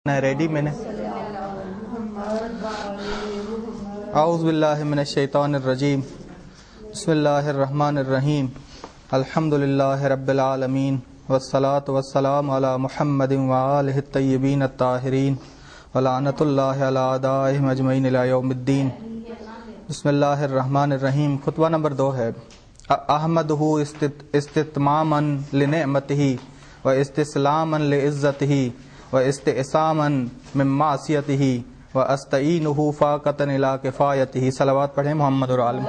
Ready میں نے اعوذ باللہ من الشیطان الرجیم بسم اللہ الرحمن الرحیم الحمدللہ رب العالمین والصلاة والسلام علی محمد وآلہ الطیبین الطاہرین ولعنۃ اللہ علی اعدائہم اجمعین الی یوم الدین۔ بسم اللہ الرحمن الرحیم۔ خطبہ نمبر 2 ہے احمدہ استتماما لنعمتہ و استسلاما لعزتہ و استعصاما من معصیتہ و استعینہ فاقۃ الی کفایتہ۔ صلوات پڑھیں محمد اور عالم۔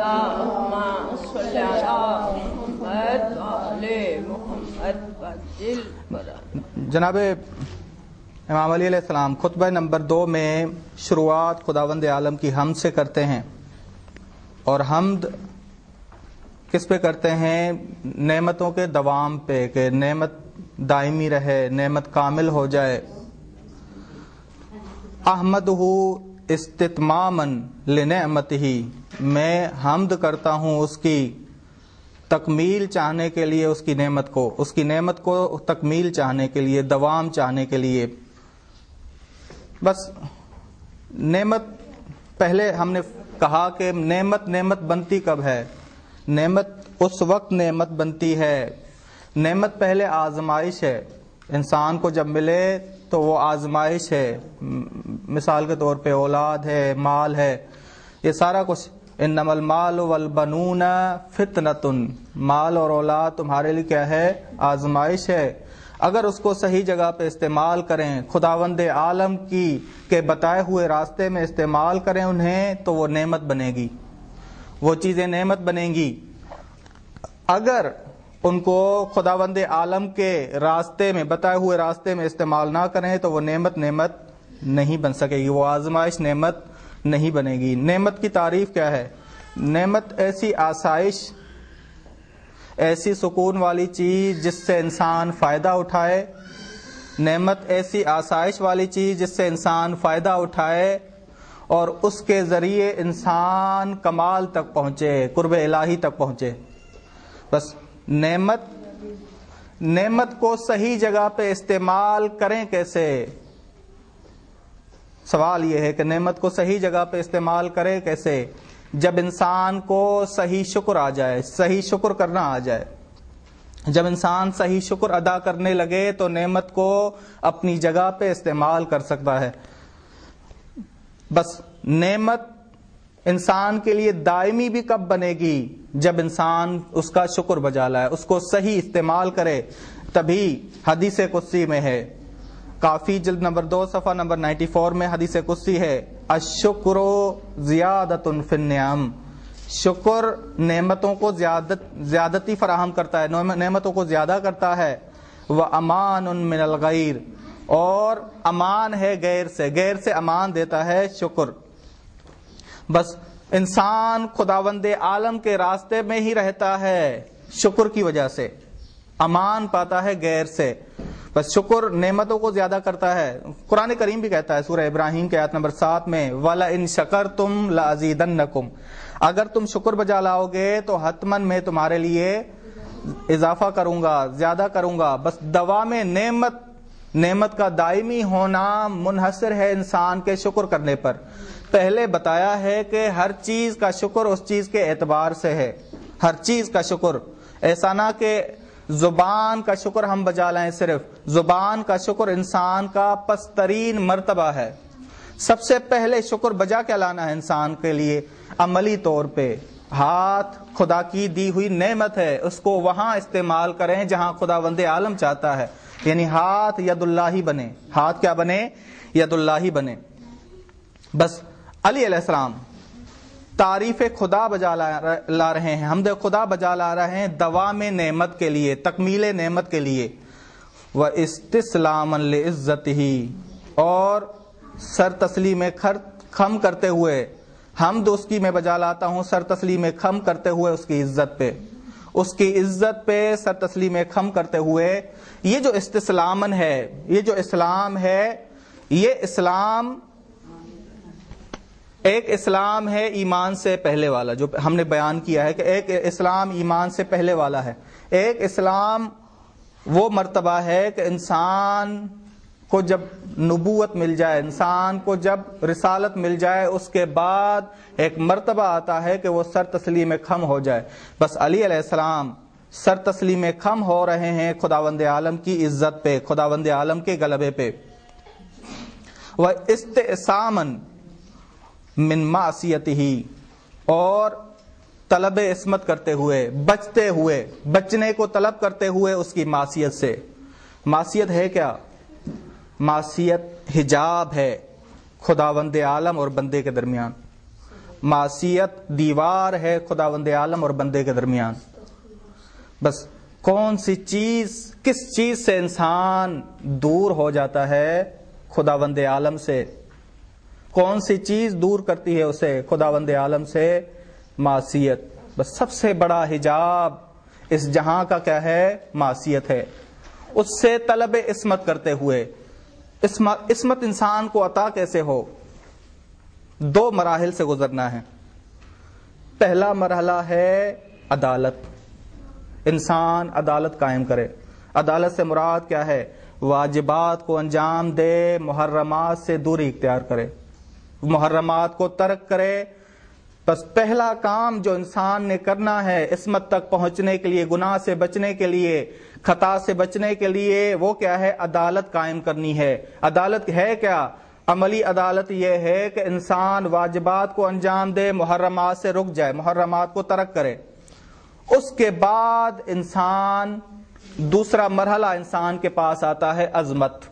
جناب امام علی علیہ السلام خطبہ نمبر 2 میں شروعات خداوند عالم کی حمد سے کرتے ہیں، اور حمد کس پہ کرتے ہیں؟ نعمتوں کے دوام پہ، کہ نعمت دائمی رہے، نعمت کامل ہو جائے۔ احمدہ استتماما لنعمتہ، میں حمد کرتا ہوں اس کی تکمیل چاہنے کے لیے، اس کی نعمت کو تکمیل چاہنے کے لیے، دوام چاہنے کے لیے۔ بس نعمت، پہلے ہم نے کہا کہ نعمت بنتی کب ہے؟ نعمت اس وقت نعمت بنتی ہے، نعمت پہلے آزمائش ہے۔ انسان کو جب ملے تو وہ آزمائش ہے، مثال کے طور پہ اولاد ہے، مال ہے، یہ سارا کچھ۔ انما المال والبنون فتنۃ، مال اور اولاد تمہارے لیے کیا ہے؟ آزمائش ہے۔ اگر اس کو صحیح جگہ پہ استعمال کریں، خداوند عالم کے بتائے ہوئے راستے میں استعمال کریں انہیں، تو وہ نعمت بنے گی، وہ چیزیں نعمت بنیں گی۔ اگر ان کو خداوند عالم کے راستے میں، بتائے ہوئے راستے میں استعمال نہ کریں تو وہ نعمت نہیں بن سکے گی، وہ آزمائش نعمت نہیں بنے گی۔ نعمت کی تعریف کیا ہے؟ نعمت ایسی آسائش، ایسی سکون والی چیز جس سے انسان فائدہ اٹھائے، نعمت ایسی آسائش والی چیز جس سے انسان فائدہ اٹھائے اور اس کے ذریعے انسان کمال تک پہنچے، قرب الہی تک پہنچے۔ بس نعمت کو صحیح جگہ پہ استعمال کریں کیسے؟ سوال یہ ہے کہ نعمت کو صحیح جگہ پہ استعمال کریں کیسے؟ جب انسان کو صحیح شکر آ جائے، صحیح شکر کرنا آ جائے۔ جب انسان صحیح شکر ادا کرنے لگے تو نعمت کو اپنی جگہ پہ استعمال کر سکتا ہے۔ بس نعمت انسان کے لیے دائمی بھی کب بنے گی؟ جب انسان اس کا شکر بجا لائے، اس کو صحیح استعمال کرے، تبھی۔ حدیث قدسی میں ہے، کافی جلد نمبر 2 صفحہ نمبر 94 میں حدیث قدسی ہے، الشکر زیادۃ فی النعم، شکر نعمتوں کو زیادتی فراہم کرتا ہے، نعمتوں کو زیادہ کرتا ہے۔ وَأَمَانٌ مِّنَ الْغَيْرِ، اور امان ہے غیر سے امان دیتا ہے شکر۔ بس انسان خداوند عالم کے راستے میں ہی رہتا ہے، شکر کی وجہ سے امان پاتا ہے غیر سے۔ بس شکر نعمتوں کو زیادہ کرتا ہے۔ قرآن کریم بھی کہتا ہے سورہ ابراہیم کے آیت نمبر 7 میں، وَلَئِن شَكَرْتُمْ لَأَزِيدَنَّكُمْ، اگر تم شکر بجا لاؤ گے تو حتماً میں تمہارے لیے اضافہ کروں گا، زیادہ کروں گا۔ بس دوام نعمت کا دائمی ہونا منحصر ہے انسان کے شکر کرنے پر۔ پہلے بتایا ہے کہ ہر چیز کا شکر اس چیز کے اعتبار سے ہے، ہر چیز کا شکر، ایسا نہ کہ زبان کا شکر ہم بجا لائیں۔ صرف زبان کا شکر انسان کا پسترین مرتبہ ہے۔ سب سے پہلے شکر بجا کے لانا ہے انسان کے لیے عملی طور پہ۔ ہاتھ خدا کی دی ہوئی نعمت ہے، اس کو وہاں استعمال کریں جہاں خداوند عالم چاہتا ہے، یعنی ہاتھ ید اللہ بنے۔ ہاتھ کیا بنے؟ ید اللہ بنے۔ بس علی علیہ السلام تعریف خدا بجا لا رہے ہیں، حمد خدا بجا لا رہے ہیں دوام نعمت کے لیے، تکمیل نعمت کے لیے۔ وَاسْتِسْلَامًا لِعِزَّتِهِ، اور سر تسلیم خم کرتے ہوئے، حمد اس کی میں بجا لاتا ہوں سر تسلیم خم کرتے ہوئے اس کی عزت پہ، اس کی عزت پہ سر تسلیم خم کرتے ہوئے۔ یہ جو استسلامن ہے، یہ جو اسلام ہے، یہ اسلام ایک اسلام ہے ایمان سے پہلے والا، جو ہم نے بیان کیا ہے کہ ایک اسلام ایمان سے پہلے والا ہے۔ ایک اسلام وہ مرتبہ ہے کہ انسان کو جب نبوت مل جائے، انسان کو جب رسالت مل جائے، اس کے بعد ایک مرتبہ آتا ہے کہ وہ سر تسلیم خم ہو جائے۔ بس علی علیہ السلام سر تسلیم خم ہو رہے ہیں خداوند عالم کی عزت پہ، خداوند عالم کے غلبے پہ۔ وَاسْتِعْصَامًا مِّن مَعْصِيَتِهِ، اور طلب عصمت کرتے ہوئے، بچتے ہوئے، بچنے کو طلب کرتے ہوئے اس کی معصیت سے۔ معصیت ہے کیا؟ معصیت حجاب ہے خداوند عالم اور بندے کے درمیان۔ معصیت دیوار ہے خداوند عالم اور بندے کے درمیان۔ بس کون سی چیز، کس چیز سے انسان دور ہو جاتا ہے؟ خداوند عالم سے۔ کون سی چیز دور کرتی ہے اسے خداوند عالم سے؟ معصیت۔ بس سب سے بڑا حجاب اس جہاں کا کیا ہے؟ معصیت ہے۔ اس سے طلب عصمت کرتے ہوئے، عصمت انسان کو عطا کیسے ہو؟ دو مراحل سے گزرنا ہے۔ پہلا مرحلہ ہے عدالت، انسان عدالت قائم کرے۔ عدالت سے مراد کیا ہے؟ واجبات کو انجام دے، محرمات سے دوری اختیار کرے، محرمات کو ترک کرے۔ بس پہلا کام جو انسان نے کرنا ہے عصمت تک پہنچنے کے لیے، گناہ سے بچنے کے لیے، خطا سے بچنے کے لیے، وہ کیا ہے؟ عدالت قائم کرنی ہے۔ عدالت ہے کیا؟ عملی عدالت یہ ہے کہ انسان واجبات کو انجام دے، محرمات سے رک جائے، محرمات کو ترک کرے۔ اس کے بعد انسان، دوسرا مرحلہ انسان کے پاس آتا ہے عظمت۔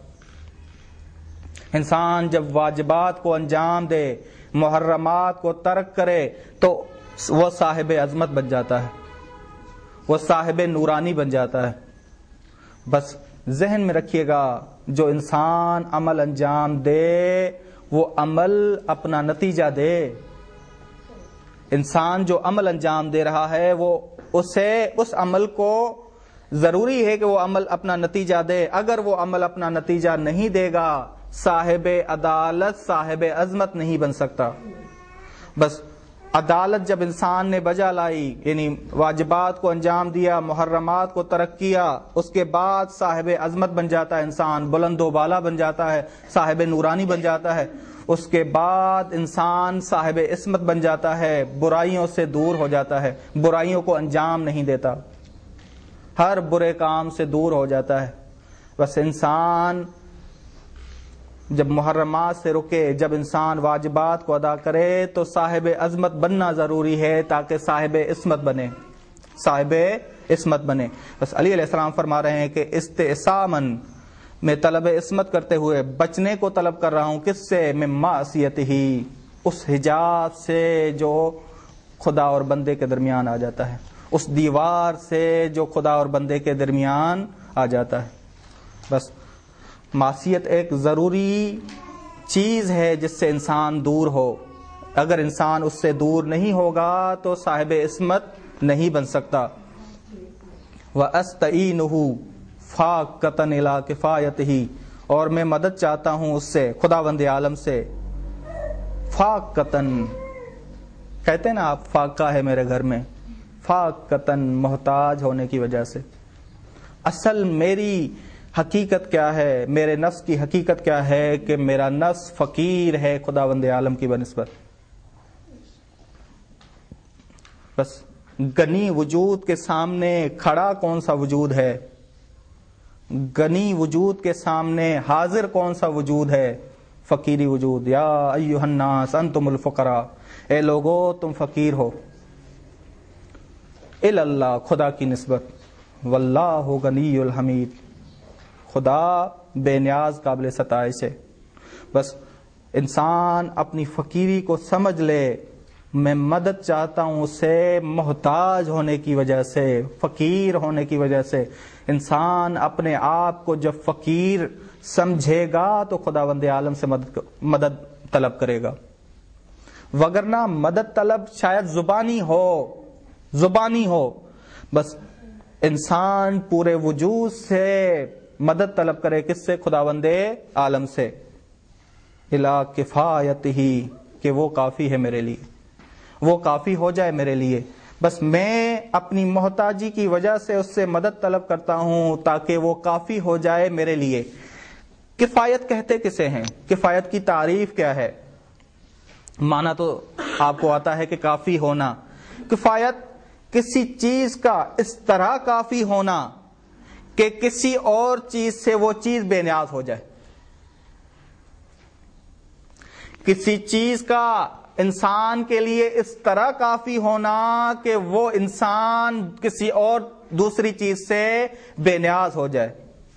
انسان جب واجبات کو انجام دے، محرمات کو ترک کرے، تو وہ صاحب عظمت بن جاتا ہے، وہ صاحب نورانی بن جاتا ہے۔ بس ذہن میں رکھیے گا، جو انسان عمل انجام دے وہ عمل اپنا نتیجہ دے۔ انسان جو عمل انجام دے رہا ہے وہ اسے، اس عمل کو ضروری ہے کہ وہ عمل اپنا نتیجہ دے۔ اگر وہ عمل اپنا نتیجہ نہیں دے گا، صاحب عدالت، صاحب عظمت نہیں بن سکتا۔ بس عدالت جب انسان نے بجا لائی، یعنی واجبات کو انجام دیا، محرمات کو ترک کیا، اس کے بعد صاحب عظمت بن جاتا ہے انسان، بلند و بالا بن جاتا ہے، صاحب نورانی بن جاتا ہے۔ اس کے بعد انسان صاحب عصمت بن جاتا ہے، برائیوں سے دور ہو جاتا ہے، برائیوں کو انجام نہیں دیتا، ہر برے کام سے دور ہو جاتا ہے۔ بس انسان جب محرمات سے رکے، جب انسان واجبات کو ادا کرے، تو صاحب عظمت بننا ضروری ہے تاکہ صاحب عصمت بنے، صاحب عصمت بنے۔ بس علی علیہ السلام فرما رہے ہیں کہ استعصامًا، میں طلب عصمت کرتے ہوئے بچنے کو طلب کر رہا ہوں، کس سے؟ من معصیتہ، اس حجاب سے جو خدا اور بندے کے درمیان آ جاتا ہے، اس دیوار سے جو خدا اور بندے کے درمیان آ جاتا ہے۔ بس معصیت ایک ضروری چیز ہے جس سے انسان دور ہو۔ اگر انسان اس سے دور نہیں ہوگا تو صاحب عصمت نہیں بن سکتا۔ وَأَسْتَعِينُهُ فَاقَّةً إِلَىٰ كِفَایَتِهِ، اور میں مدد چاہتا ہوں اس سے، خداوند عالم سے۔ فاقتن کہتے ہیں نا آپ، فاقہ ہے میرے گھر میں، فاقتن محتاج ہونے کی وجہ سے۔ اصل میری حقیقت کیا ہے؟ میرے نفس کی حقیقت کیا ہے؟ کہ میرا نفس فقیر ہے خداوند عالم کی بنسبت۔ بس غنی وجود کے سامنے کھڑا کون سا وجود ہے؟ غنی وجود کے سامنے حاضر کون سا وجود ہے؟ فقیری وجود۔ یا ایھا الناس انتم الفقراء، اے لوگو تم فقیر ہو، الی اللہ، خدا کی نسبت، واللہ غنی الحمید، خدا بے نیاز قابل ستائش ہے۔ بس انسان اپنی فقیری کو سمجھ لے، میں مدد چاہتا ہوں اسے، محتاج ہونے کی وجہ سے، فقیر ہونے کی وجہ سے۔ انسان اپنے آپ کو جب فقیر سمجھے گا تو خداوند عالم سے مدد طلب کرے گا، وگرنہ مدد طلب شاید زبانی ہو، بس انسان پورے وجود سے مدد طلب کرے، کس سے؟ خداوند عالم سے۔ الا کفایتہ، کہ وہ کافی ہے میرے لیے، وہ کافی ہو جائے میرے لیے۔ بس میں اپنی محتاجی کی وجہ سے اس سے مدد طلب کرتا ہوں تاکہ وہ کافی ہو جائے میرے لیے۔ کفایت کہتے کسے ہیں؟ کفایت کی تعریف کیا ہے؟ معنی تو آپ کو آتا ہے کہ کافی ہونا. کفایت کسی چیز کا اس طرح کافی ہونا کہ کسی اور چیز سے وہ چیز بے نیاز ہو جائے. کسی چیز کا انسان کے لیے اس طرح کافی ہونا کہ وہ انسان کسی اور دوسری چیز سے بے نیاز ہو جائے.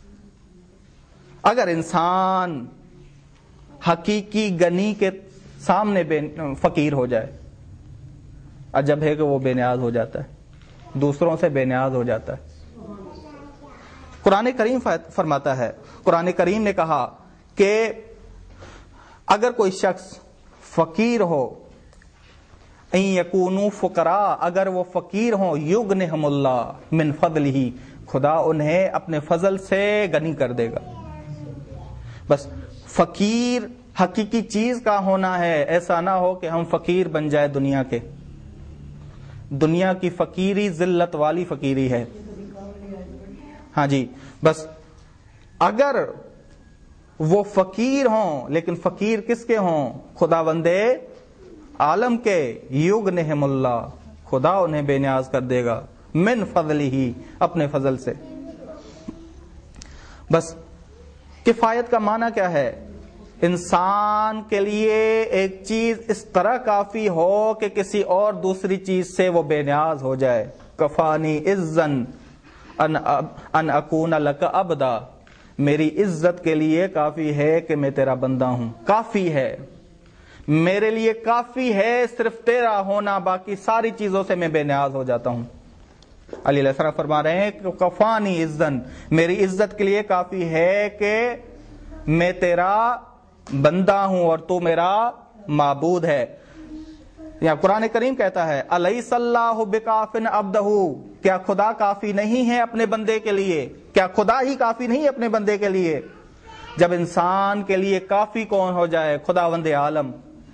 اگر انسان حقیقی غنی کے سامنے فقیر ہو جائے، عجب ہے کہ وہ بے نیاز ہو جاتا ہے، دوسروں سے بے نیاز ہو جاتا ہے. قرآن کریم فرماتا ہے، قرآن کریم نے کہا کہ اگر کوئی شخص فقیر ہو، ان یکونوا فقراء، اگر وہ فقیر ہوں، یغنہم اللہ من فضلہ، خدا انہیں اپنے فضل سے غنی کر دے گا. بس فقیر حقیقی چیز کا ہونا ہے، ایسا نہ ہو کہ ہم فقیر بن جائے دنیا کے. دنیا کی فقیری ذلت والی فقیری ہے. ہاں جی، بس اگر وہ فقیر ہوں، لیکن فقیر کس کے ہوں؟ خداوند عالم کے. یغنہم اللہ، خدا انہیں بے نیاز کر دے گا. من فضلہ، اپنے فضل سے. بس کفایت کا معنی کیا ہے؟ انسان کے لیے ایک چیز اس طرح کافی ہو کہ کسی اور دوسری چیز سے وہ بے نیاز ہو جائے. کفانی عزن ان اکون لک عبدا، میری عزت کے لیے کافی ہے کہ میں تیرا بندہ ہوں. کافی ہے میرے لیے، کافی ہے صرف تیرا ہونا، باقی ساری چیزوں سے میں بے نیاز ہو جاتا ہوں. علی علیہ السلام فرما رہے ہیں کہ کفانی عزن، میری عزت کے لیے کافی ہے کہ میں تیرا بندہ ہوں اور تو میرا معبود ہے. یا قرآن کریم کہتا ہے الیس اللہ بکاف عبدہ، کیا خدا کافی نہیں ہے اپنے بندے کے لیے؟ کیا خدا ہی کافی نہیں اپنے بندے کے لیے؟ جب انسان کے لیے کافی کون ہو جائے؟ خداوند عالم.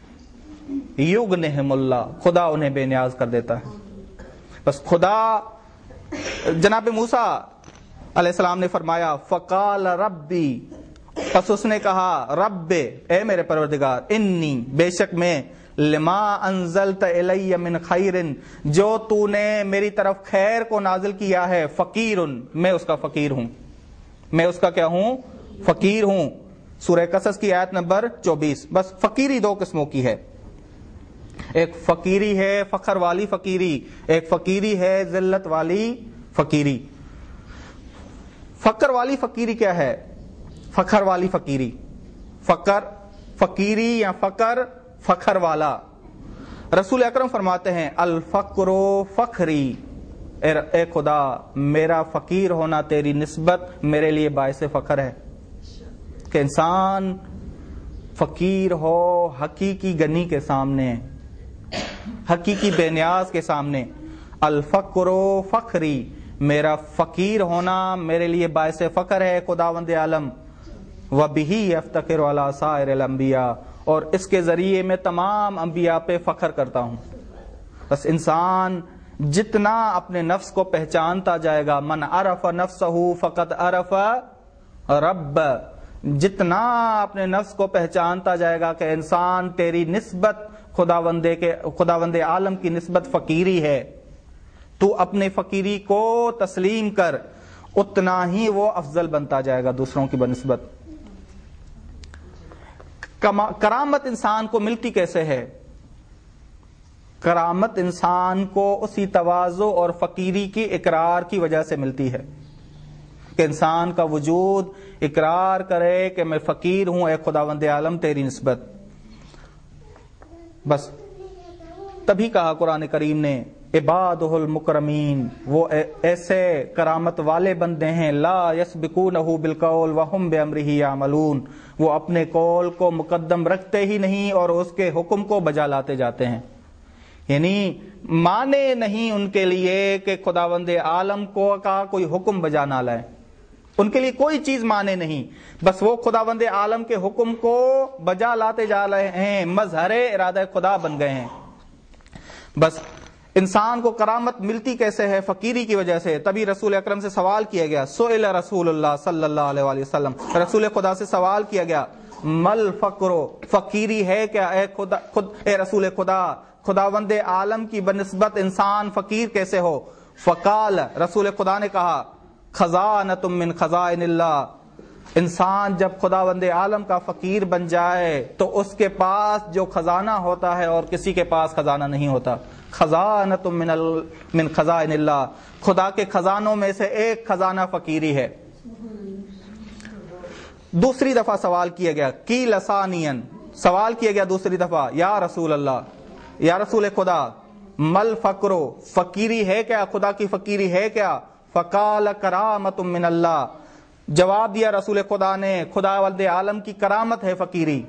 یغنہم اللہ، خدا انہیں بے نیاز کر دیتا ہے. بس خدا، جناب موسیٰ علیہ السلام نے فرمایا فقال ربی، پس اس نے کہا رب، اے میرے پروردگار، انی، بے شک میں، لما انزلت الی من خیر، جو تو نے میری طرف خیر کو نازل کیا ہے، فقیر، میں اس کا فقیر ہوں. میں اس کا کیا ہوں؟ فقیر ہوں. سورہ قصص کی آیت نمبر 24. بس فقیری دو قسموں کی ہے. ایک فقیری ہے فخر والی فقیری، ایک فقیری ہے ذلت والی فقیری. فقر والی فقیری کیا ہے؟ فخر والی فقیری، فقر فقیری یا فقر فخر والا. رسول اکرم فرماتے ہیں الفقر فخری، اے خدا میرا فقیر ہونا تیری نسبت میرے لیے باعث فخر ہے. کہ انسان فقیر ہو حقیقی غنی کے سامنے، حقیقی بے نیاز کے سامنے. الفقر فخری، میرا فقیر ہونا میرے لیے باعث فخر ہے خداوند عالم. وَبِهِ يَفْتَخِرُ عَلَى سَائِرِ الْأَنْبِيَاءِ، اور اس کے ذریعے میں تمام انبیاء پہ فخر کرتا ہوں. بس انسان جتنا اپنے نفس کو پہچانتا جائے گا، من عرف نفسہ فقد عرف رب، جتنا اپنے نفس کو پہچانتا جائے گا کہ انسان تیری نسبت خداوند عالم کی نسبت فقیری ہے، تو اپنے فقیری کو تسلیم کر، اتنا ہی وہ افضل بنتا جائے گا دوسروں کی بنسبت. کرامت انسان کو ملتی کیسے ہے؟ کرامت انسان کو اسی تواضع اور فقیری کی اقرار کی وجہ سے ملتی ہے کہ انسان کا وجود اقرار کرے کہ میں فقیر ہوں اے خداوند عالم تیری نسبت. بس تبھی کہا قرآن کریم نے عبادہ المکرمین، وہ ایسے کرامت والے بندے ہیں لا یسبقونہ بالقول وہم بامرہ یعملون، وہ اپنے قول کو مقدم رکھتے ہی نہیں اور اس کے حکم کو بجا لاتے جاتے ہیں. یعنی مانے نہیں ان کے لیے کہ خداوند عالم کو کا کوئی حکم بجا نہ لائے، ان کے لیے کوئی چیز مانے نہیں، بس وہ خداوند عالم کے حکم کو بجا لاتے جا رہے ہیں، مظہر ارادہ خدا بن گئے ہیں. بس انسان کو کرامت ملتی کیسے ہے؟ فقیری کی وجہ سے. تبھی رسول اکرم سے سوال کیا گیا، سئل رسول اللہ صلی اللہ علیہ وآلہ وسلم، رسول خدا سے سوال کیا گیا، مل فقرو، فقیری ہے کیا اے رسول خدا، خداوند عالم کی بنسبت انسان فقیر کیسے ہو؟ فقال، رسول خدا نے کہا، خزانۃ من خزائن اللہ، انسان جب خداوند عالم کا فقیر بن جائے تو اس کے پاس جو خزانہ ہوتا ہے اور کسی کے پاس خزانہ نہیں ہوتا. خزانۃ من خزائن اللہ، خدا کے خزانوں میں سے ایک خزانہ فقیری ہے. دوسری دفعہ سوال کیا گیا، کی لسانین، سوال کیا گیا دوسری دفعہ، یا رسول اللہ، یا رسول خدا، مل فقرو، فقیری ہے کیا، خدا کی فقیری ہے کیا؟ فقال کرامت من اللہ، جواب دیا رسول خدا نے، خداوند عالم کی کرامت ہے فقیری.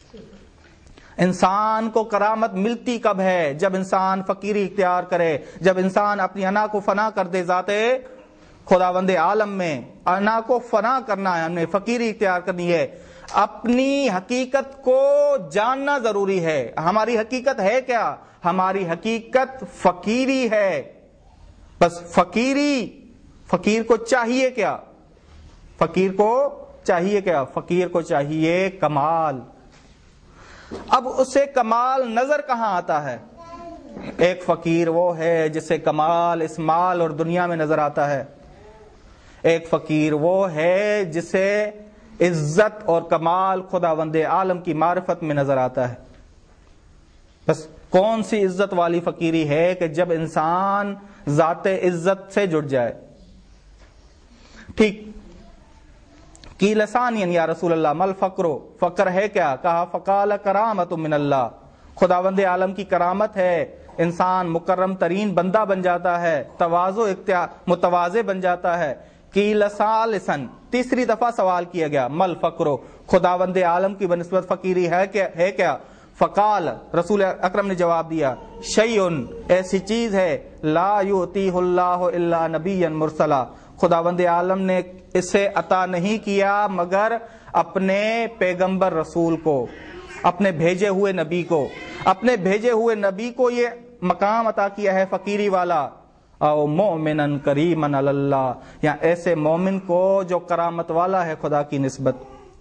انسان کو کرامت ملتی کب ہے؟ جب انسان فقیری اختیار کرے، جب انسان اپنی انا کو فنا کر دے ذات خداوند عالم میں. انا کو فنا کرنا ہے، ہم نے فقیری اختیار کرنی ہے. اپنی حقیقت کو جاننا ضروری ہے. ہماری حقیقت ہے کیا؟ ہماری حقیقت فقیری ہے. بس فقیر کو چاہیے کیا؟ فقیر کو چاہیے کیا؟ فقیر کو چاہیے کمال. اب اسے کمال نظر کہاں آتا ہے؟ ایک فقیر وہ ہے جسے کمال اس مال اور دنیا میں نظر آتا ہے. ایک فقیر وہ ہے جسے عزت اور کمال خداوند عالم کی معرفت میں نظر آتا ہے. بس کون سی عزت والی فقیری ہے کہ جب انسان ذات عزت سے جڑ جائے. ٹھیک، کی لسانین یا رسول اللہ مل فقرو، فقر ہے کیا؟ کہا فقال کرامت من اللہ، خداوند عالم کی کرامت ہے. انسان مکرم ترین بندہ بن جاتا ہے، تواضع متواضع بن جاتا ہے. کی لسالسن، تیسری دفعہ سوال کیا گیا، مل فقرو، خداوند عالم کی بنسبت فقیری ہے کیا؟ فقال، رسول اکرم نے جواب دیا، شیئن، ایسی چیز ہے، لا یؤتیہ اللہ الا نبیا مرسلا، خداوند عالم نے اسے عطا نہیں کیا مگر اپنے پیغمبر رسول کو، اپنے بھیجے ہوئے نبی کو. اپنے بھیجے ہوئے نبی کو یہ مقام عطا کیا ہے فقیری والا. او مومنن کریمن اللہ، یا ایسے مومن کو جو کرامت والا ہے خدا کی نسبت.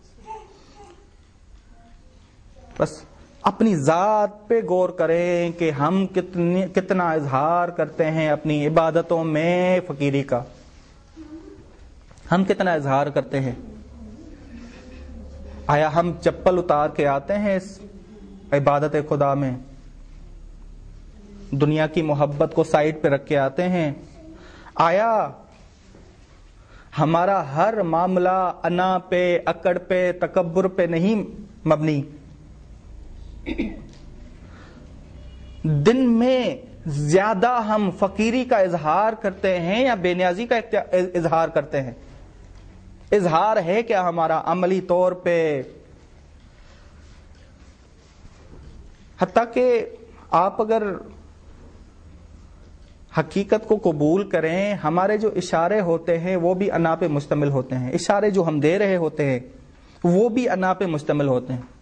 بس اپنی ذات پہ غور کریں کہ ہم کتنا اظہار کرتے ہیں اپنی عبادتوں میں فقیری کا. ہم کتنا اظہار کرتے ہیں؟ آیا ہم چپل اتار کے آتے ہیں اس عبادت خدا میں؟ دنیا کی محبت کو سائڈ پہ رکھ کے آتے ہیں؟ آیا ہمارا ہر معاملہ انا پہ، اکڑ پہ، تکبر پہ نہیں مبنی؟ دن میں زیادہ ہم فقیری کا اظہار کرتے ہیں یا بے نیازی کا اظہار کرتے ہیں؟ اظہار ہے کیا ہمارا عملی طور پہ؟ حتیٰ کہ آپ اگر حقیقت کو قبول کریں، ہمارے جو اشارے ہوتے ہیں وہ بھی انا پہ مشتمل ہوتے ہیں. اشارے جو ہم دے رہے ہوتے ہیں وہ بھی انا پہ مشتمل ہوتے ہیں.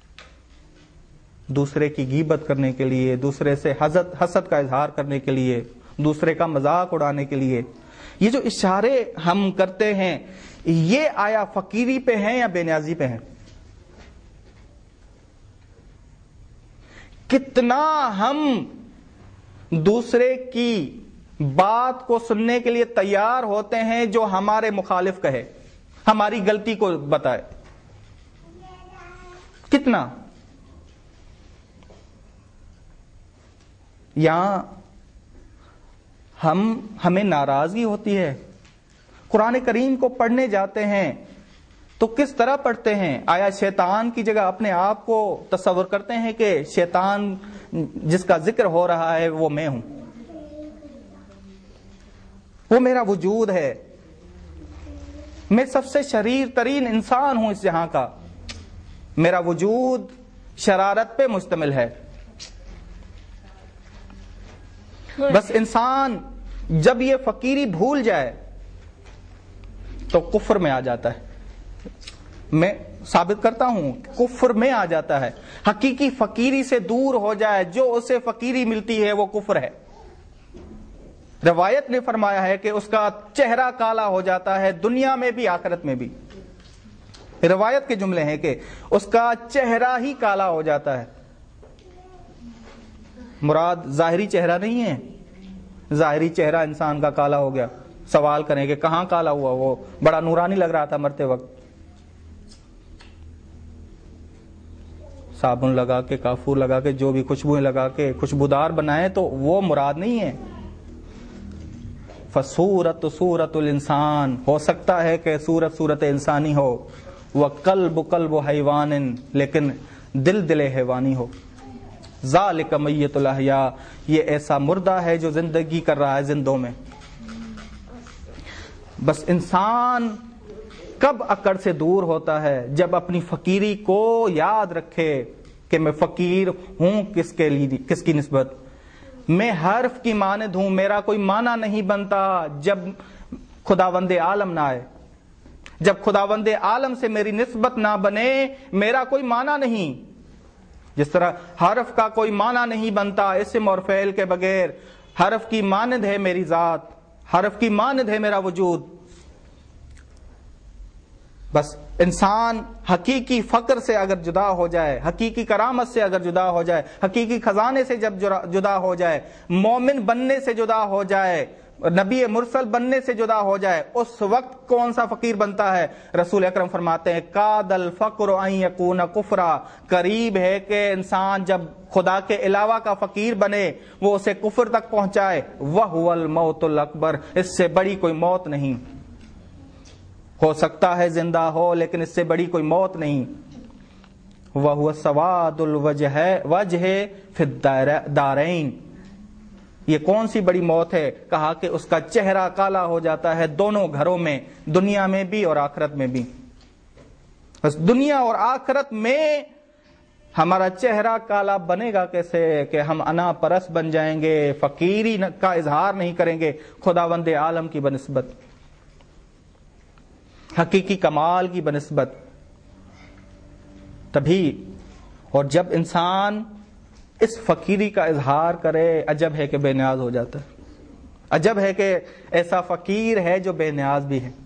دوسرے کی غیبت کرنے کے لیے، دوسرے سے حسد کا اظہار کرنے کے لیے، دوسرے کا مذاق اڑانے کے لیے. یہ جو اشارے ہم کرتے ہیں یہ آیا فقیری پہ ہیں یا بے نیازی پہ ہیں؟ کتنا ہم دوسرے کی بات کو سننے کے لیے تیار ہوتے ہیں جو ہمارے مخالف کہے، ہماری غلطی کو بتائے؟ کتنا؟ یہاں ہمیں ناراضگی ہوتی ہے. قرآن کریم کو پڑھنے جاتے ہیں تو کس طرح پڑھتے ہیں؟ آیا شیطان کی جگہ اپنے آپ کو تصور کرتے ہیں کہ شیطان جس کا ذکر ہو رہا ہے وہ میں ہوں، وہ میرا وجود ہے، میں سب سے شریر ترین انسان ہوں اس جہاں کا، میرا وجود شرارت پہ مشتمل ہے. بس انسان جب یہ فقیری بھول جائے تو کفر میں آ جاتا ہے. میں ثابت کرتا ہوں، کفر میں آ جاتا ہے. حقیقی فقیری سے دور ہو جائے، جو اسے فقیری ملتی ہے وہ کفر ہے. روایت نے فرمایا ہے کہ اس کا چہرہ کالا ہو جاتا ہے دنیا میں بھی آخرت میں بھی. روایت کے جملے ہیں کہ اس کا چہرہ ہی کالا ہو جاتا ہے. مراد ظاہری چہرہ نہیں ہے. ظاہری چہرہ انسان کا کالا ہو گیا, سوال کریں کہ کہاں کالا ہوا؟ وہ بڑا نورانی لگ رہا تھا مرتے وقت, صابن لگا کے, کافور لگا کے, جو بھی خوشبوئیں لگا کے خوشبودار بنائے, تو وہ مراد نہیں ہے. فصورت صورت الانسان, ہو سکتا ہے کہ صورت انسانی ہو, وقلب قلب حیوان, لیکن دل حیوانی ہو. ذالک میت الاحیاء, یہ ایسا مردہ ہے جو زندگی کر رہا ہے زندوں میں. بس انسان کب اکڑ سے دور ہوتا ہے؟ جب اپنی فقیری کو یاد رکھے کہ میں فقیر ہوں کس کے لیے, کس کی نسبت, میں حرف کی مانند ہوں, میرا کوئی معنی نہیں بنتا جب خداوند عالم نہ آئے. جب خداوند عالم سے میری نسبت نہ بنے میرا کوئی معنی نہیں. جس طرح حرف کا کوئی معنی نہیں بنتا اسم اور فعل کے بغیر, حرف کی مانند ہے میری ذات, حرف کی مانند ہے میرا وجود. بس انسان حقیقی فقر سے اگر جدا ہو جائے, حقیقی کرامت سے اگر جدا ہو جائے, حقیقی خزانے سے جب جدا ہو جائے, مومن بننے سے جدا ہو جائے, نبی مرسل بننے سے جدا ہو جائے, اس وقت کون سا فقیر بنتا ہے؟ رسول اکرم فرماتے ہیں کاد الفقر ان یکون کفرا, قریب ہے کہ انسان جب خدا کے علاوہ کا فقیر بنے وہ اسے کفر تک پہنچائے. وَهُوَ الْمَوْتُ الْأَكْبَرُ, اس سے بڑی کوئی موت نہیں. ہو سکتا ہے زندہ ہو لیکن اس سے بڑی کوئی موت نہیں. وَهُوَ سَوَادُ الْوَجْهِ فِي الدَّارَيْنِ, یہ کون سی بڑی موت ہے؟ کہا کہ اس کا چہرہ کالا ہو جاتا ہے دونوں گھروں میں, دنیا میں بھی اور آخرت میں بھی. بس دنیا اور آخرت میں ہمارا چہرہ کالا بنے گا کیسے؟ کہ ہم انا پرست بن جائیں گے, فقیری کا اظہار نہیں کریں گے خداوند عالم کی بنسبت, حقیقی کمال کی بنسبت. تبھی, اور جب انسان اس فقیری کا اظہار کرے, عجب ہے کہ بے نیاز ہو جاتا ہے. عجب ہے کہ ایسا فقیر ہے جو بے نیاز بھی ہے.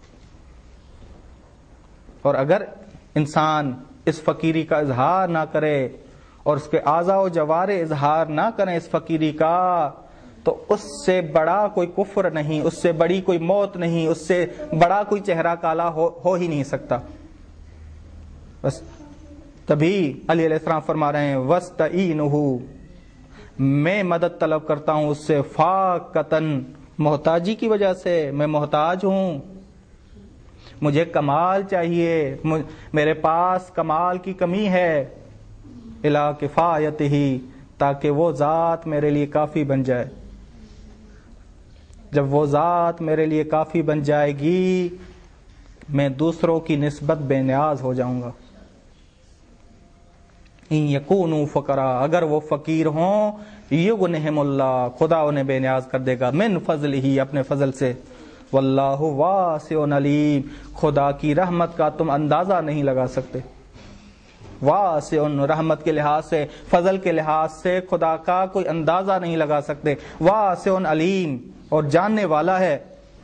اور اگر انسان اس فقیری کا اظہار نہ کرے اور اس کے اعضاء و جوارح اظہار نہ کریں اس فقیری کا, تو اس سے بڑا کوئی کفر نہیں, اس سے بڑی کوئی موت نہیں, اس سے بڑا کوئی چہرہ کالا ہو ہی نہیں سکتا. بس تبھی علی علیہ السلام فرما رہے ہیں وَاسْتَعِينُهُ, میں مدد طلب کرتا ہوں اس سے, فاقتن, محتاجی کی وجہ سے, میں محتاج ہوں, مجھے کمال چاہیے, میرے پاس کمال کی کمی ہے, اِلَىٰ کِفَایَتِهِ, تاکہ وہ ذات میرے لیے کافی بن جائے. جب وہ ذات میرے لیے کافی بن جائے گی میں دوسروں کی نسبت بے نیاز ہو جاؤں گا. ان یکونوا فقراء, اگر وہ فقیر ہوں, یغنہم اللہ, خدا انہیں بے نیاز کر دے گا, من فضلہ, اپنے فضل سے. واللہ واسع علیم, خدا کی رحمت کا تم اندازہ نہیں لگا سکتے. واسع, رحمت کے لحاظ سے, فضل کے لحاظ سے خدا کا کوئی اندازہ نہیں لگا سکتے. واسع علیم, اور جاننے والا ہے.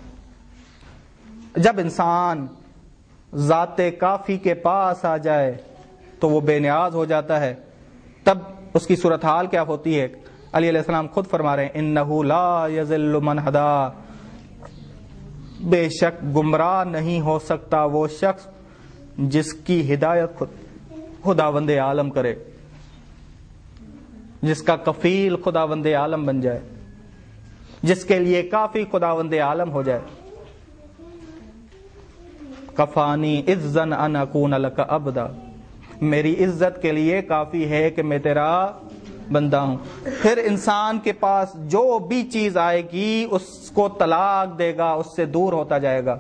جب انسان ذات کافی کے پاس آ جائے تو وہ بے نیاز ہو جاتا ہے. تب اس کی صورتحال کیا ہوتی ہے؟ علی علیہ السلام خود فرما رہے ہیں انہ لا یضل من ہدا, بے شک گمراہ نہیں ہو سکتا وہ شخص جس کی ہدایت خداوند عالم کرے, جس کا کفیل خداوند عالم بن جائے, جس کے لیے کافی خداوند عالم ہو جائے. کفانی عزن ان اکون لک عبدا, میری عزت کے لیے کافی ہے کہ میں تیرا بندہ ہوں. پھر انسان کے پاس جو بھی چیز آئے گی اس کو طلاق دے گا, اس سے دور ہوتا جائے گا.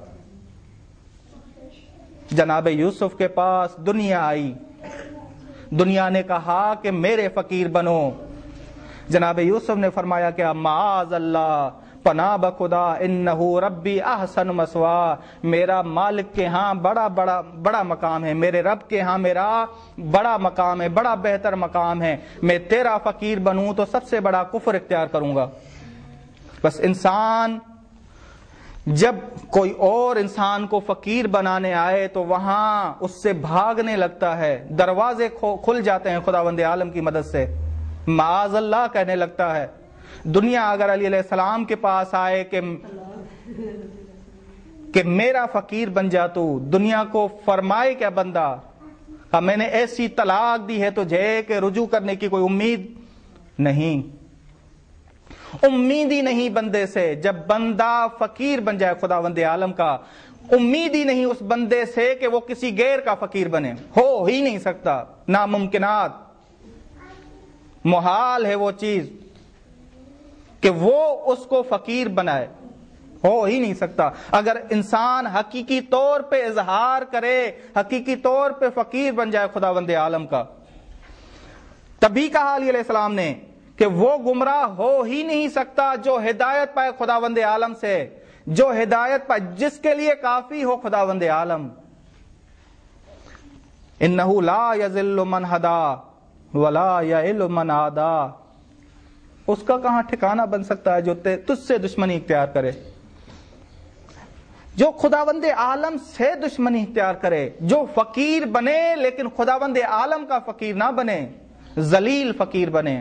جناب یوسف کے پاس دنیا آئی, دنیا نے کہا کہ میرے فقیر بنو. جناب یوسف نے فرمایا کہ معاذ اللہ, پناہ بخدا, انہو ربی احسن مثوا, میرا مالک کے ہاں بڑا مقام ہے, میرے رب کے ہاں میرا بڑا مقام ہے, بڑا بہتر مقام ہے. میں تیرا فقیر بنوں تو سب سے بڑا کفر اختیار کروں گا. بس انسان جب کوئی اور انسان کو فقیر بنانے آئے تو وہاں اس سے بھاگنے لگتا ہے، دروازے کھل جاتے ہیں خداوند عالم کی مدد سے، معاذ اللہ کہنے لگتا ہے۔ دنیا اگر علی علیہ السلام کے پاس آئے کہ میرا فقیر بن جا تو، دنیا کو فرمائے کیا بندہ میں نے ایسی طلاق دی ہے تجھے کہ رجوع کرنے کی کوئی امید نہیں، امید ہی نہیں بندے سے۔ جب بندہ فقیر بن جائے خداوند عالم کا، امید ہی نہیں اس بندے سے کہ وہ کسی غیر کا فقیر بنے، ہو ہی نہیں سکتا، ناممکنات، محال ہے وہ چیز کہ وہ اس کو فقیر بنائے، ہو ہی نہیں سکتا۔ اگر انسان حقیقی طور پہ اظہار کرے، حقیقی طور پہ فقیر بن جائے خداوند عالم کا، تبھی کہا علی علیہ السلام نے کہ وہ گمراہ ہو ہی نہیں سکتا جو ہدایت پائے خداوند عالم سے، جو ہدایت پائے، جس کے لیے کافی ہو خداوند عالم۔ انہ لا یذل من ہدا ولا یعل من عادا، اس کا کہاں ٹھکانہ بن سکتا ہے جو تجھ سے دشمنی اختیار کرے، جو خداوند عالم سے دشمنی اختیار کرے، جو فقیر بنے لیکن خداوند عالم کا فقیر نہ بنے، ذلیل فقیر بنے۔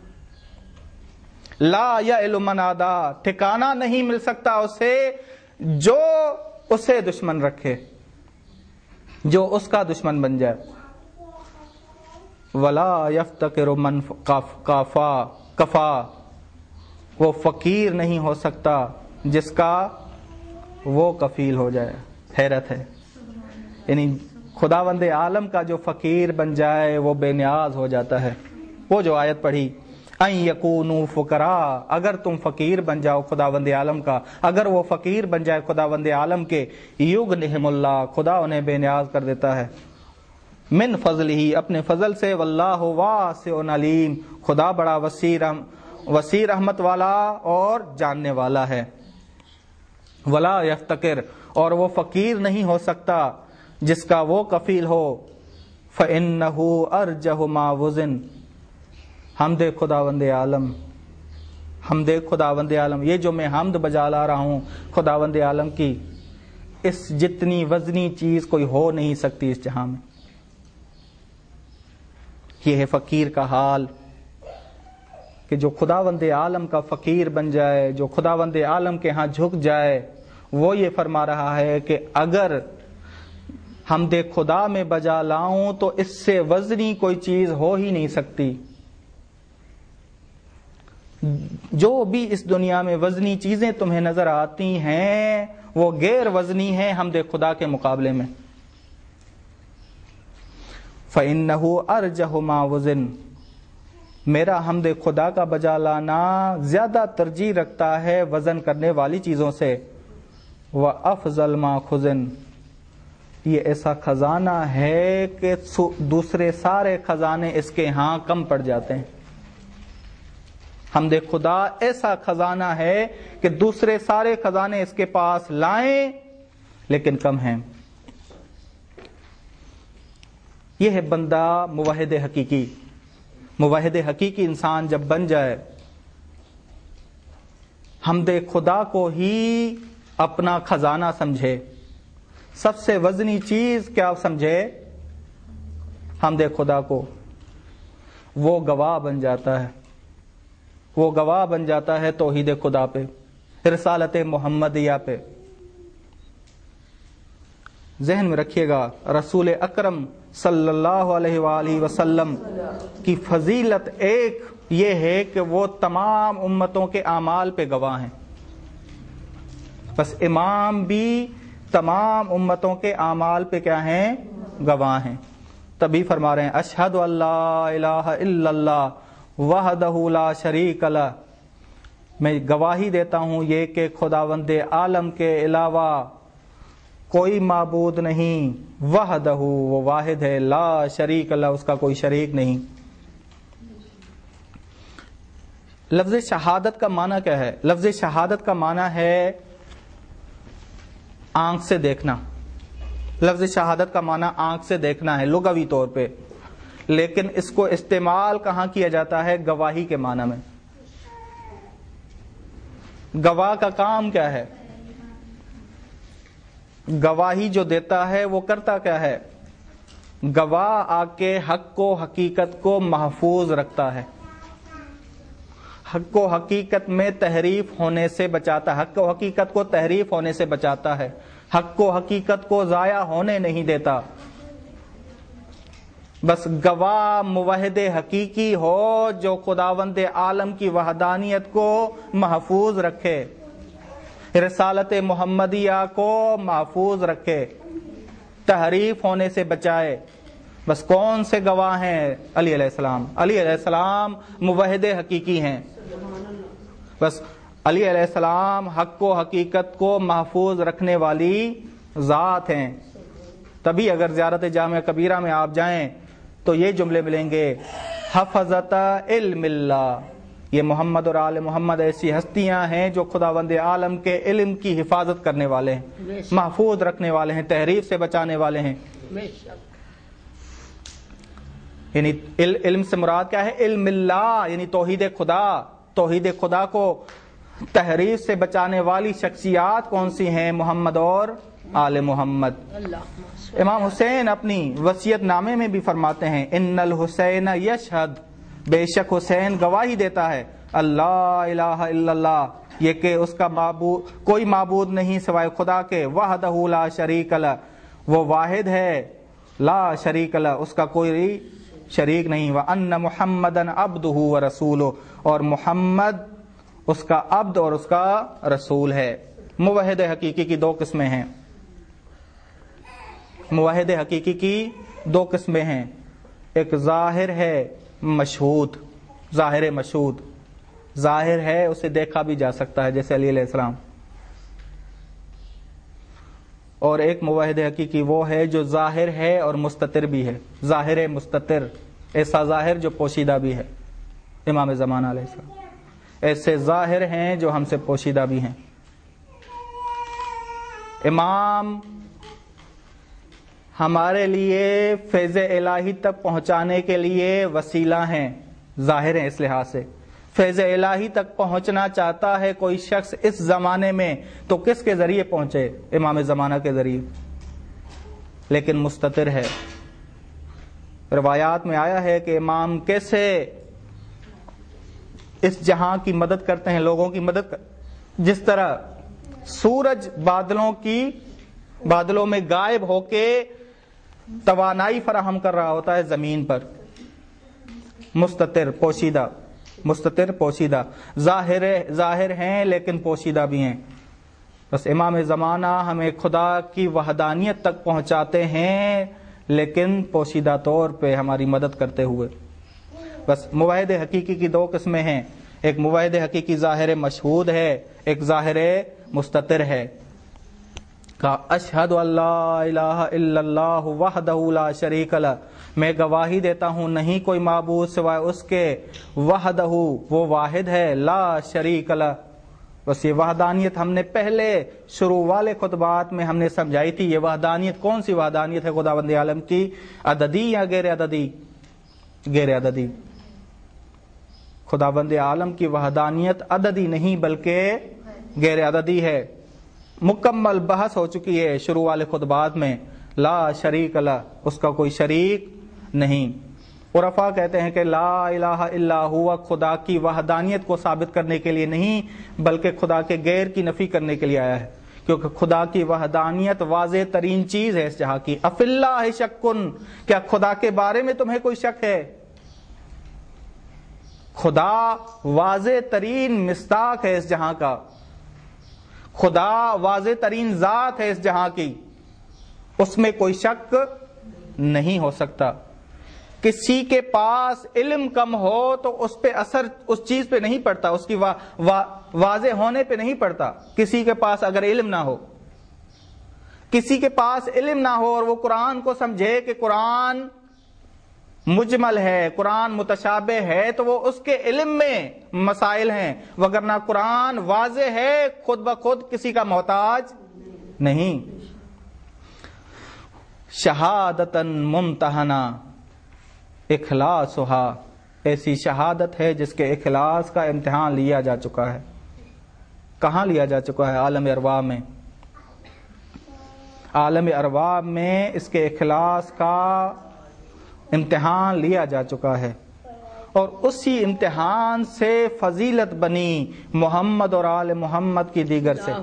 لا یعل من عادا، ٹھکانہ نہیں مل سکتا اسے جو اسے دشمن رکھے، جو اس کا دشمن بن جائے۔ ولا یفتقر من کفا، وہ فقیر نہیں ہو سکتا جس کا وہ کفیل ہو جائے۔ حیرت ہے، یعنی خداوند عالم کا جو فقیر بن جائے وہ بے نیاز ہو جاتا ہے۔ وہ جو آیت پڑھی ان یکونوا فقراء، اگر تم فقیر بن جاؤ خداوند عالم کا، اگر وہ فقیر بن جائے خداوند عالم کے، یغنہم اللہ، خدا انہیں بے نیاز کر دیتا ہے، من فضلہ، اپنے فضل سے، واللہ واسع علیم، خدا بڑا وسیع رحمت والا اور جاننے والا ہے۔ ولا یفتقر، اور وہ فقیر نہیں ہو سکتا جس کا وہ کفیل ہو، فإنہ ارجہ ما وزن، حمد خداوند عالم، حمد خداوند عالم، یہ جو میں حمد بجا لا رہا ہوں خداوند عالم کی، اس جتنی وزنی چیز کوئی ہو نہیں سکتی اس جہاں میں۔ یہ ہے فقیر کا حال، کہ جو خداوند عالم کا فقیر بن جائے، جو خداوند عالم کے ہاں جھک جائے، وہ یہ فرما رہا ہے کہ اگر حمد خدا میں بجا لاؤں تو اس سے وزنی کوئی چیز ہو ہی نہیں سکتی۔ جو بھی اس دنیا میں وزنی چیزیں تمہیں نظر آتی ہیں وہ غیر وزنی ہیں حمد خدا کے مقابلے میں۔ فَإِنَّهُ أَرْجَحُ مَا وَزِنَ، میرا حمد خدا کا بجا لانا زیادہ ترجیح رکھتا ہے وزن کرنے والی چیزوں سے۔ وَأَفْضَلُ مَا خُزِنَ، یہ ایسا خزانہ ہے کہ دوسرے سارے خزانے اس کے ہاں کم پڑ جاتے ہیں۔ حمد خدا ایسا خزانہ ہے کہ دوسرے سارے خزانے اس کے پاس لائیں لیکن کم ہیں۔ یہ ہے بندہ موحد حقیقی۔ موحد حقیقی انسان جب بن جائے، حمد خدا کو ہی اپنا خزانہ سمجھے، سب سے وزنی چیز کیا سمجھے؟ حمد خدا کو، وہ گواہ بن جاتا ہے، وہ گواہ بن جاتا ہے توحید خدا پہ، رسالت محمدیہ پہ۔ ذہن میں رکھیے گا، رسول اکرم صلی اللہ علیہ وآلہ وسلم کی فضیلت ایک یہ ہے کہ وہ تمام امتوں کے اعمال پہ گواہ ہیں، بس امام بھی تمام امتوں کے اعمال پہ کیا ہیں؟ گواہ ہیں۔ تبھی فرما رہے ہیں اشہد ان لا الہ الا اللہ وحدہ لا شریک لہ، میں گواہی دیتا ہوں یہ کہ خداوند عالم کے علاوہ کوئی معبود نہیں، وحدہ، وہ واحد ہے، لا شریک لہ، اس کا کوئی شریک نہیں۔ لفظ شہادت کا معنی کیا ہے؟ لفظ شہادت کا معنی ہے آنکھ سے دیکھنا۔ لفظ شہادت کا معنی آنکھ سے دیکھنا ہے لغوی طور پہ، لیکن اس کو استعمال کہاں کیا جاتا ہے؟ گواہی کے معنی میں۔ گواہ کا کام کیا ہے؟ گواہی جو دیتا ہے وہ کرتا کیا ہے؟ گواہ آ کے حق کو حقیقت کو محفوظ رکھتا ہے، حق و حقیقت میں تحریف ہونے سے بچاتا ہے، حق و حقیقت کو تحریف ہونے سے بچاتا ہے، حق و حقیقت کو ضائع ہونے نہیں دیتا۔ بس گواہ موحد حقیقی ہو جو خداوند عالم کی وحدانیت کو محفوظ رکھے، رسالت محمدیہ کو محفوظ رکھے، تحریف ہونے سے بچائے۔ بس کون سے گواہ ہیں؟ علی علیہ السلام۔ علی علیہ السلام موحد حقیقی ہیں۔ بس علی علیہ السلام حق و حقیقت کو محفوظ رکھنے والی ذات ہیں۔ تبھی اگر زیارت جامعہ کبیرہ میں آپ جائیں تو یہ جملے ملیں گے، حفظت علم اللہ، یہ محمد اور آل محمد ایسی ہستیاں ہیں جو خداوند عالم کے علم کی حفاظت کرنے والے ہیں، محفوظ رکھنے والے ہیں، تحریف سے بچانے والے ہیں۔ یعنی علم سے مراد کیا ہے؟ علم اللہ، یعنی توحید خدا۔ توحید خدا کو تحریف سے بچانے والی شخصیات کون سی ہیں؟ محمد اور آل محمد۔ امام حسین اپنی وصیت نامے میں بھی فرماتے ہیں، ان الحسین یشہد، بے شک حسین گواہی دیتا ہے، اللہ الہ الا اللہ، یہ کہ اس کا کوئی معبود نہیں سوائے خدا کے، وحدہ لا شریک لہ، وہ واحد ہے، لا شریک لہ، اس کا کوئی شریک نہیں، وَأَنَّ مُحَمَّدًا عَبْدُهُ وَرَسُولُهُ، اور محمد اس کا عبد اور اس کا رسول ہے۔ موحد حقیقی کی دو قسمیں ہیں، موحد حقیقی کی دو قسمیں ہیں، ایک ظاہر ہے مشہود، ظاہر مشہود، ظاہر ہے اسے دیکھا بھی جا سکتا ہے جیسے علی علیہ السلام، اور ایک موحد حقیقی وہ ہے جو ظاہر ہے اور مستتر بھی ہے، ظاہر مستتر، ایسا ظاہر جو پوشیدہ بھی ہے، امام زمانہ علیہ السلام ایسے ظاہر ہیں جو ہم سے پوشیدہ بھی ہیں۔ امام ہمارے لیے فیض الہی تک پہنچانے کے لیے وسیلہ ہیں، ظاہر ہیں اس لحاظ سے۔ فیض الہی تک پہنچنا چاہتا ہے کوئی شخص اس زمانے میں تو کس کے ذریعے پہنچے؟ امام زمانہ کے ذریعے، لیکن مستتر ہے۔ روایات میں آیا ہے کہ امام کیسے اس جہاں کی مدد کرتے ہیں، لوگوں کی مدد جس طرح سورج بادلوں میں غائب ہو کے توانائی فراہم کر رہا ہوتا ہے زمین پر، مستتر پوشیدہ، مستتر پوشیدہ، ظاہر ہیں لیکن پوشیدہ بھی ہیں۔ بس امام زمانہ ہمیں خدا کی وحدانیت تک پہنچاتے ہیں لیکن پوشیدہ طور پہ ہماری مدد کرتے ہوئے۔ بس موحد حقیقی کی دو قسمیں ہیں، ایک موحد حقیقی ظاہر مشہود ہے، ایک ظاہر مستتر ہے۔ کہا اشہد ان لا الہ الا اللہ وحدہ لا شریک لہ، میں گواہی دیتا ہوں نہیں کوئی معبود سوائے اس کے، وحدہ وہ واحد ہے، لا شریک لہ۔ بس یہ وحدانیت ہم نے پہلے شروع والے خطبات میں ہم نے سمجھائی تھی۔ یہ وحدانیت کون سی وحدانیت ہے خداوند عالم کی؟ عددی یا غیر عددی؟ غیر عددی۔ خداوند عالم کی وحدانیت عددی نہیں بلکہ غیر عددی ہے، مکمل بحث ہو چکی ہے شروع والے خطبات میں، لا شریک لہ، اس کا کوئی شریک نہیں۔ عرفاء کہتے ہیں کہ لا الہ الا ہوا خدا کی وحدانیت کو ثابت کرنے کے لیے نہیں بلکہ خدا کے غیر کی نفی کرنے کے لیے آیا ہے، کیونکہ خدا کی وحدانیت واضح ترین چیز ہے اس جہاں کی۔ افی اللہ شکن، کیا خدا کے بارے میں تمہیں کوئی شک ہے؟ خدا واضح ترین مصداق ہے اس جہاں کا، خدا واضح ترین ذات ہے اس جہاں کی، اس میں کوئی شک نہیں ہو سکتا۔ کسی کے پاس علم کم ہو تو اس پہ اثر اس چیز پہ نہیں پڑتا، اس کی واضح ہونے پہ نہیں پڑتا۔ کسی کے پاس اگر علم نہ ہو، کسی کے پاس علم نہ ہو اور وہ قرآن کو سمجھے کہ قرآن مجمل ہے، قرآن متشابہ ہے، تو وہ اس کے علم میں مسائل ہیں، وگرنہ قرآن واضح ہے، خود بخود کسی کا محتاج نہیں۔ شہادتاً ممتحنہ اخلاصھا، ایسی شہادت ہے جس کے اخلاص کا امتحان لیا جا چکا ہے۔ کہاں لیا جا چکا ہے؟ عالم ارواح میں. عالم ارواح میں اس کے اخلاص کا امتحان لیا جا چکا ہے، اور اسی امتحان سے فضیلت بنی محمد اور آل محمد کی دیگر سے.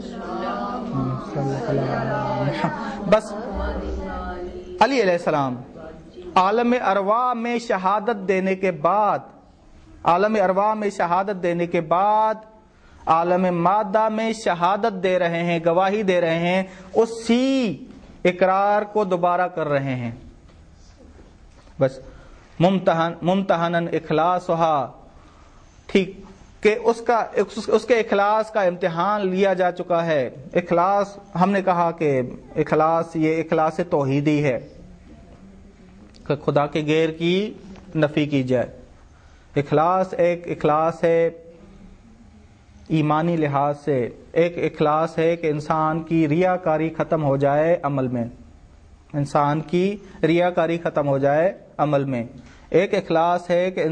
بس علی علیہ السلام عالم ارواح میں شہادت دینے کے بعد، عالم ارواح میں شہادت دینے کے بعد عالم مادہ میں شہادت دے رہے ہیں، گواہی دے رہے ہیں، اسی اقرار کو دوبارہ کر رہے ہیں. بس ممتحناً اخلاصھا، ٹھیک کہ اس کے اخلاص کا امتحان لیا جا چکا ہے. اخلاص ہم نے کہا کہ اخلاص یہ اخلاص توحیدی ہے کہ خدا کے غیر کی نفی کی جائے. اخلاص ایک اخلاص ہے ایمانی لحاظ سے، ایک اخلاص ہے کہ انسان کی ریاکاری ختم ہو جائے عمل میں، انسان کی ریاکاری ختم ہو جائے عمل میں. ایک اخلاص ہے کہ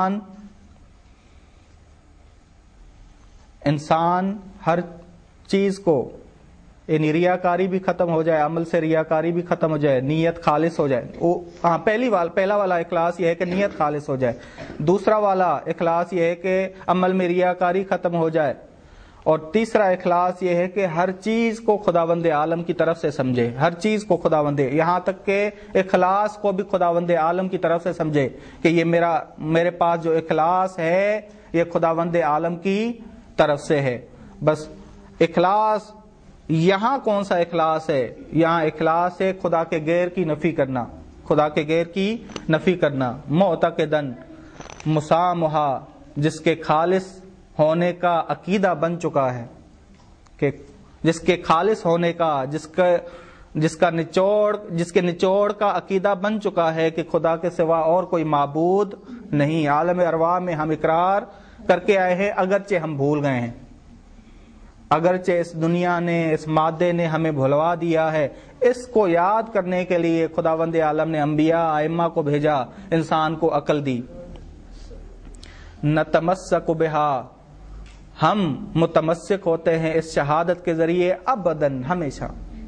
انسان ہر چیز کو، یعنی ریاکاری بھی ختم ہو جائے، عمل سے ریاکاری بھی ختم ہو جائے، نیت خالص ہو جائے. پہلا والا اخلاص یہ ہے کہ نیت خالص ہو جائے. دوسرا والا اخلاص یہ ہے کہ عمل میں ریاکاری ختم ہو جائے. اور تیسرا اخلاص یہ ہے کہ ہر چیز کو خداوند عالم کی طرف سے سمجھے، ہر چیز کو خداوند، یہاں تک کہ اخلاص کو بھی خداوند عالم کی طرف سے سمجھے کہ یہ میرے پاس جو اخلاص ہے یہ خداوند عالم کی طرف سے ہے. بس اخلاص یہاں کون سا اخلاص ہے؟ یہاں اخلاص ہے خدا کے غیر کی نفی کرنا، خدا کے غیر کی نفی کرنا. معتقداً مسامحہ، جس کے خالص ہونے کا عقیدہ بن چکا ہے، کہ جس کے خالص ہونے کا، جس کے نچوڑ کا عقیدہ بن چکا ہے کہ خدا کے سوا اور کوئی معبود نہیں. عالم ارواح میں ہم اقرار کر کے آئے ہیں، اگرچہ ہم بھول گئے ہیں، اگرچہ اس دنیا نے، اس مادے نے ہمیں بھلوا دیا ہے. اس کو یاد کرنے کے لیے خداوند عالم نے انبیاء ائمہ کو بھیجا، انسان کو عقل دی. نتمسک بہا، ہم متمسک ہوتے ہیں اس شہادت کے ذریعے ابداً، ہمیشہ.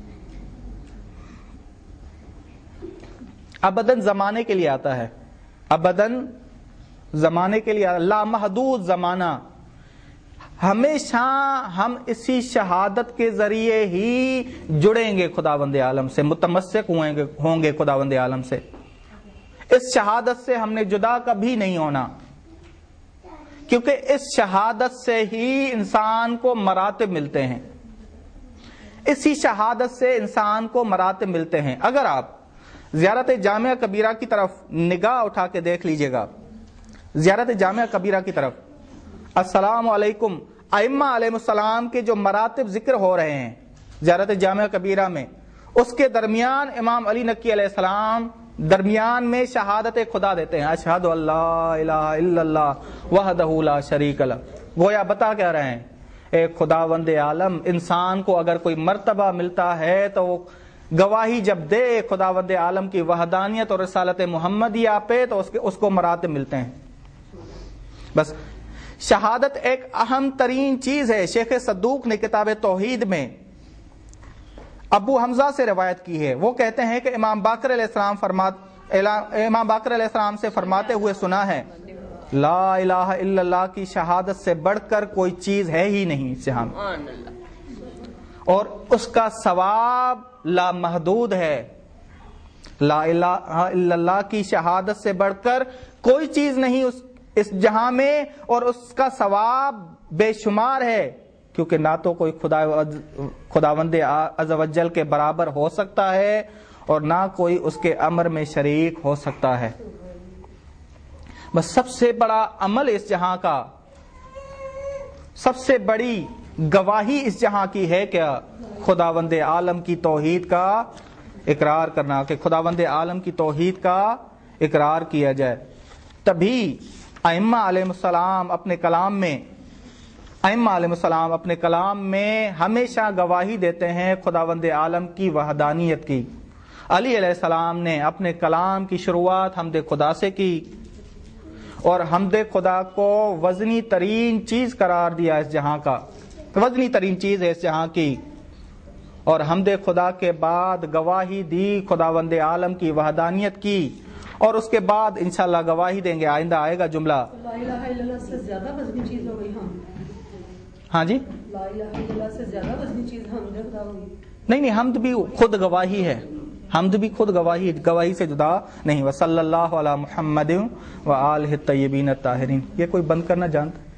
ابداً زمانے کے لیے آتا ہے، ابداً زمانے کے لیے، لامحدود زمانہ. ہمیشہ ہم اسی شہادت کے ذریعے ہی جڑیں گے خداوند عالم سے، متمسک ہوں گے خداوند عالم سے. اس شہادت سے ہم نے جدا کبھی نہیں ہونا، کیونکہ اس شہادت سے ہی انسان کو مراتب ملتے ہیں، اسی شہادت سے انسان کو مراتب ملتے ہیں. اگر آپ زیارت جامعہ کبیرہ کی طرف نگاہ اٹھا کے دیکھ لیجئے گا، زیارت جامعہ کبیرہ کی طرف، السلام علیکم، ائمہ علیہ السلام کے جو مراتب ذکر ہو رہے ہیں زیارت جامعہ کبیرہ میں، اس کے درمیان امام علی نقی علیہ السلام درمیان میں شہادت خدا دیتے ہیں، اشہد ان لا الہ الا اللہ وحدہ لا شریک لہ. گویا بتا کیا رہے ہیں؟ اے خداوند عالم، انسان کو اگر کوئی مرتبہ ملتا ہے تو وہ گواہی جب دے خداوند عالم کی وحدانیت اور رسالت محمدیہ پہ، تو اس کو مراتب ملتے ہیں. بس شہادت ایک اہم ترین چیز ہے. شیخ صدوق نے کتاب توحید میں ابو حمزہ سے روایت کی ہے. وہ کہتے ہیں کہ امام باقر علیہ السلام سے فرماتے ہوئے سنا ہے، لا الہ الا اللہ کی شہادت سے بڑھ کر کوئی چیز ہے ہی نہیں اس جہاں میں، اور اس کا ثواب لامحدود ہے. لا الہ الا اللہ کی شہادت سے بڑھ کر کوئی چیز نہیں اس جہاں میں، اور اس کا ثواب بے شمار ہے، کیونکہ نہ تو کوئی خداوند عز و جل کے برابر ہو سکتا ہے اور نہ کوئی اس کے امر میں شریک ہو سکتا ہے. بس سب سے بڑا عمل اس جہاں کا، سب سے بڑی گواہی اس جہاں کی ہے کیا؟ خداوند عالم کی توحید کا اقرار کرنا، کہ خداوند عالم کی توحید کا اقرار کیا جائے. تبھی ائمہ علیہ السلام اپنے کلام میں ہمیشہ گواہی دیتے ہیں خداوند عالم کی وحدانیت کی. علی علیہ السلام نے اپنے کلام کی شروعات حمد خدا سے کی، اور حمد خدا کو وزنی ترین چیز قرار دیا اس جہاں کا. وزنی ترین چیز ہے اس جہاں کی، اور حمد خدا کے بعد گواہی دی خداوند عالم کی وحدانیت کی، اور اس کے بعد انشاءاللہ گواہی دیں گے، آئندہ آئے گا جملہ لا الہ الا اللہ سے زیادہ وزنی چیز ہو گئی. ہاں جی لا الہ الا اللہ سے زیادہ وزنی چیز حمد خدا ہوگی. نہیں، حمد بھی خود گواہی ہے، حمد بھی خود گواہی سے جدا نہیں. وصلی اللہ علی محمد و آلہ الطیبین الطاہرین. یہ کوئی بند کرنا جانتا؟